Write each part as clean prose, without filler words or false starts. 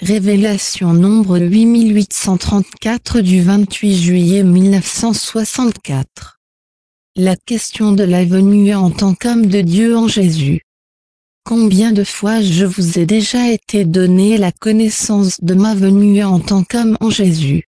Révélation nombre 8834 du 28 juillet 1964. La question de la venue en tant qu'homme de Dieu en Jésus. Combien de fois je vous ai déjà été donné la connaissance de ma venue en tant qu'homme en Jésus.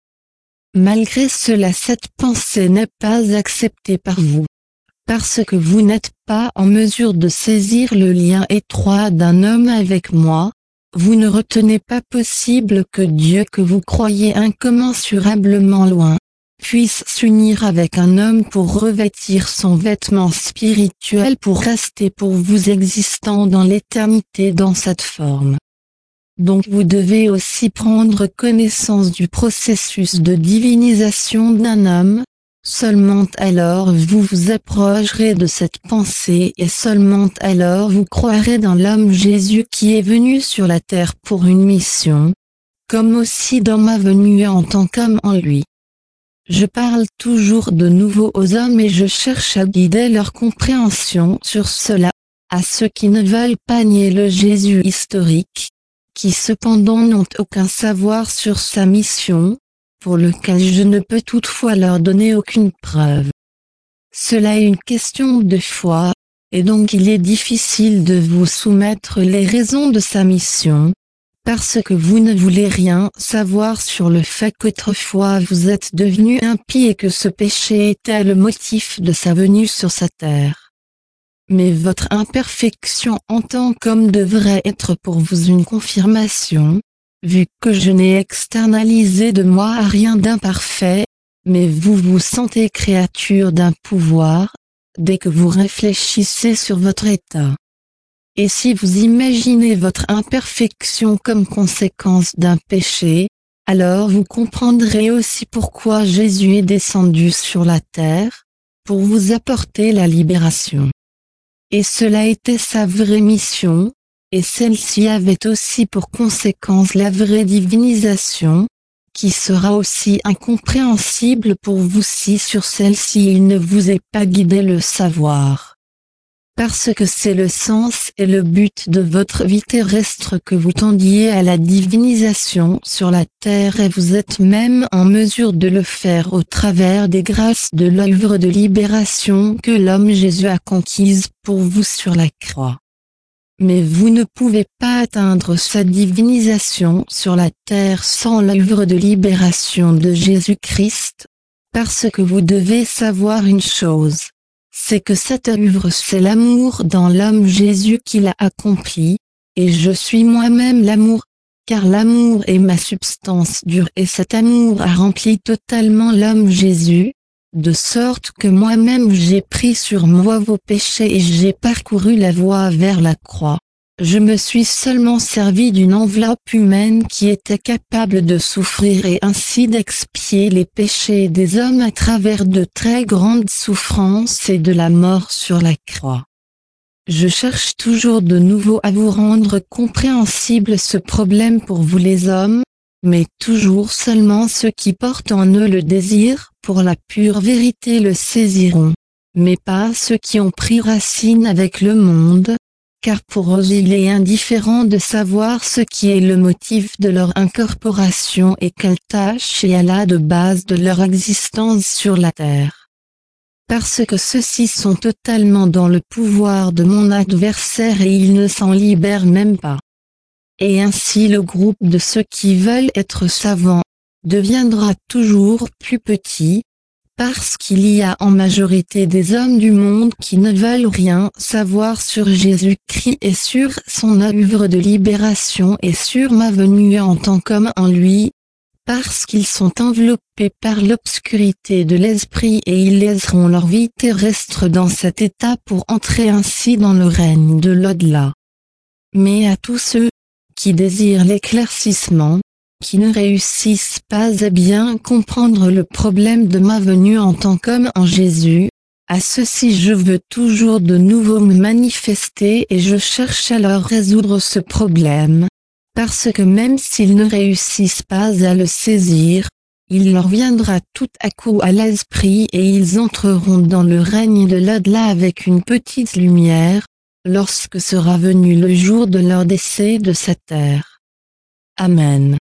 Malgré cela, cette pensée n'est pas acceptée par vous. Parce que vous n'êtes pas en mesure de saisir le lien étroit d'un homme avec moi, vous ne retenez pas possible que Dieu que vous croyez incommensurablement loin, puisse s'unir avec un homme pour revêtir son vêtement spirituel pour rester pour vous existant dans l'éternité dans cette forme. Donc vous devez aussi prendre connaissance du processus de divinisation d'un homme. Seulement alors vous vous approcherez de cette pensée et seulement alors vous croirez dans l'homme Jésus qui est venu sur la terre pour une mission, comme aussi dans ma venue en tant qu'homme en lui. Je parle toujours de nouveau aux hommes et je cherche à guider leur compréhension sur cela, à ceux qui ne veulent pas nier le Jésus historique, qui cependant n'ont aucun savoir sur sa mission, pour lequel je ne peux toutefois leur donner aucune preuve. Cela est une question de foi, et donc il est difficile de vous soumettre les raisons de sa mission, parce que vous ne voulez rien savoir sur le fait qu'autrefois vous êtes devenu impie et que ce péché était le motif de sa venue sur sa terre. Mais votre imperfection en tant qu'homme devrait être pour vous une confirmation, vu que je n'ai externalisé de moi rien d'imparfait, mais vous vous sentez créature d'un pouvoir, dès que vous réfléchissez sur votre état. Et si vous imaginez votre imperfection comme conséquence d'un péché, alors vous comprendrez aussi pourquoi Jésus est descendu sur la terre, pour vous apporter la libération. Et cela était sa vraie mission, et celle-ci avait aussi pour conséquence la vraie divinisation, qui sera aussi incompréhensible pour vous si sur celle-ci il ne vous est pas guidé le savoir. Parce que c'est le sens et le but de votre vie terrestre que vous tendiez à la divinisation sur la terre et vous êtes même en mesure de le faire au travers des grâces de l'œuvre de libération que l'homme Jésus a conquise pour vous sur la croix. Mais vous ne pouvez pas atteindre sa divinisation sur la terre sans l'œuvre de libération de Jésus-Christ, parce que vous devez savoir une chose, c'est que cette œuvre c'est l'amour dans l'homme Jésus qui l'a accompli, et je suis moi-même l'amour, car l'amour est ma substance dure et cet amour a rempli totalement l'homme Jésus, de sorte que moi-même j'ai pris sur moi vos péchés et j'ai parcouru la voie vers la croix. Je me suis seulement servi d'une enveloppe humaine qui était capable de souffrir et ainsi d'expier les péchés des hommes à travers de très grandes souffrances et de la mort sur la croix. Je cherche toujours de nouveau à vous rendre compréhensible ce problème pour vous les hommes, mais toujours seulement ceux qui portent en eux le désir pour la pure vérité le saisiront, mais pas ceux qui ont pris racine avec le monde, car pour eux il est indifférent de savoir ce qui est le motif de leur incorporation et quelle tâche est à la de base de leur existence sur la terre. Parce que ceux-ci sont totalement dans le pouvoir de mon adversaire et ils ne s'en libèrent même pas. Et ainsi le groupe de ceux qui veulent être savants deviendra toujours plus petit, parce qu'il y a en majorité des hommes du monde qui ne veulent rien savoir sur Jésus-Christ et sur son œuvre de libération et sur ma venue en tant qu'homme en lui, parce qu'ils sont enveloppés par l'obscurité de l'esprit et ils laisseront leur vie terrestre dans cet état pour entrer ainsi dans le règne de l'au-delà. Mais à tous ceux qui désirent l'éclaircissement, qui ne réussissent pas à bien comprendre le problème de ma venue en tant qu'homme en Jésus, à ceux-ci je veux toujours de nouveau me manifester et je cherche à leur résoudre ce problème, parce que même s'ils ne réussissent pas à le saisir, il leur viendra tout à coup à l'esprit et ils entreront dans le règne de l'au-delà avec une petite lumière, lorsque sera venu le jour de leur décès de cette terre. Amen.